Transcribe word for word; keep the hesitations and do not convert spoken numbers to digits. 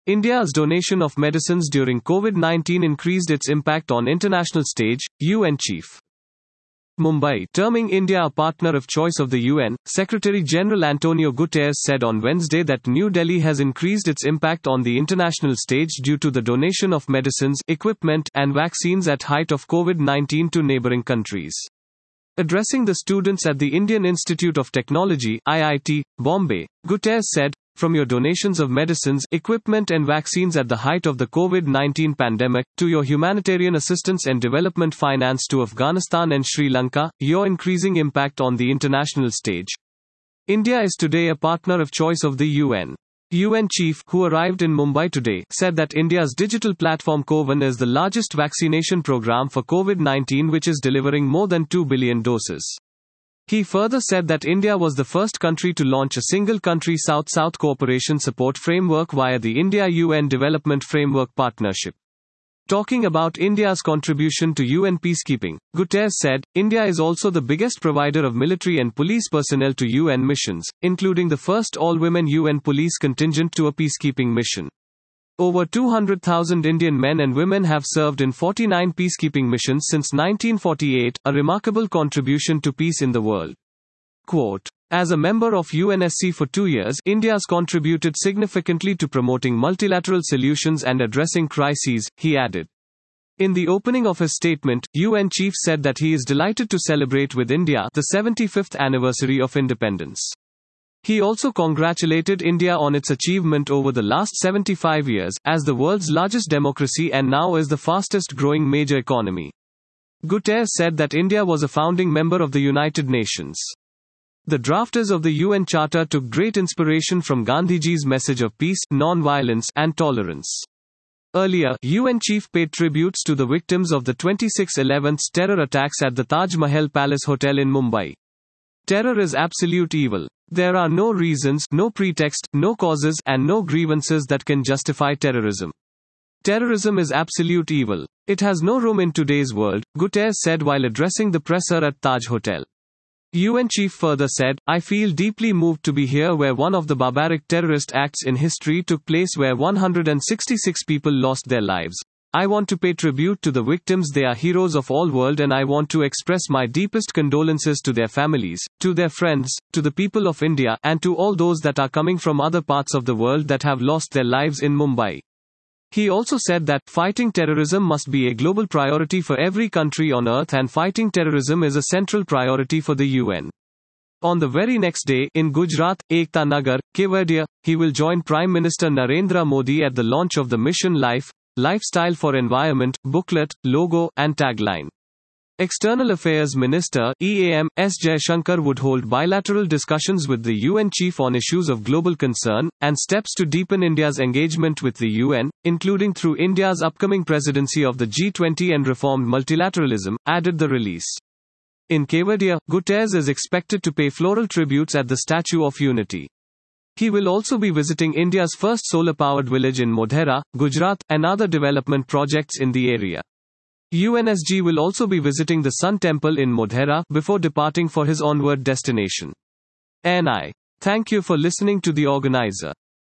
India's donation of medicines during COVID nineteen increased its impact on international stage, U N Chief. Mumbai. Terming India a partner of choice of the U N, Secretary-General Antonio Guterres said on Wednesday that New Delhi has increased its impact on the international stage due to the donation of medicines, equipment, and vaccines at height of COVID nineteen to neighboring countries. Addressing the students at the Indian Institute of Technology, I I T, Bombay, Guterres said, "From your donations of medicines, equipment and vaccines at the height of the COVID nineteen pandemic, to your humanitarian assistance and development finance to Afghanistan and Sri Lanka, your increasing impact on the international stage. India is today a partner of choice of the U N." U N chief, who arrived in Mumbai today, said that India's digital platform Covan is the largest vaccination program for COVID nineteen which is delivering more than two billion doses. He further said that India was the first country to launch a single-country South-South cooperation support framework via the India-U N Development Framework Partnership. Talking about India's contribution to U N peacekeeping, Guterres said, "India is also the biggest provider of military and police personnel to U N missions, including the first all-women U N police contingent to a peacekeeping mission. Over two hundred thousand Indian men and women have served in forty-nine peacekeeping missions since nineteen forty-eight, a remarkable contribution to peace in the world." Quote, "As a member of U N S C for two years, India has contributed significantly to promoting multilateral solutions and addressing crises," he added. In the opening of his statement, U N chief said that he is delighted to celebrate with India the seventy-fifth anniversary of independence. He also congratulated India on its achievement over the last seventy-five years, as the world's largest democracy and now is the fastest growing major economy. Guterres said that India was a founding member of the United Nations. The drafters of the U N Charter took great inspiration from Gandhiji's message of peace, non-violence, and tolerance. Earlier, U N chief paid tributes to the victims of the twenty-six eleven terror attacks at the Taj Mahal Palace Hotel in Mumbai. "Terror is absolute evil. There are no reasons, no pretext, no causes, and no grievances that can justify terrorism. Terrorism is absolute evil. It has no room in today's world," Guterres said while addressing the presser at Taj Hotel. U N chief further said, "I feel deeply moved to be here where one of the barbaric terrorist acts in history took place where one hundred sixty-six people lost their lives. I want to pay tribute to the victims. They are heroes of all world, and I want to express my deepest condolences to their families, to their friends, to the people of India, and to all those that are coming from other parts of the world that have lost their lives in Mumbai." He also said that, "Fighting terrorism must be a global priority for every country on earth, and fighting terrorism is a central priority for the U N." On the very next day, in Gujarat, Ekta Nagar, Kevadia, he will join Prime Minister Narendra Modi at the launch of the Mission Life, Lifestyle for Environment, booklet, logo, and tagline. External Affairs Minister, E A M, S Jaishankar would hold bilateral discussions with the U N chief on issues of global concern, and steps to deepen India's engagement with the U N, including through India's upcoming presidency of the G twenty and reformed multilateralism, added the release. In Kevadia, Guterres is expected to pay floral tributes at the Statue of Unity. He will also be visiting India's first solar-powered village in Modhera, Gujarat, and other development projects in the area. U N S G will also be visiting the Sun Temple in Modhera before departing for his onward destination. N I. Thank you for listening to the organizer.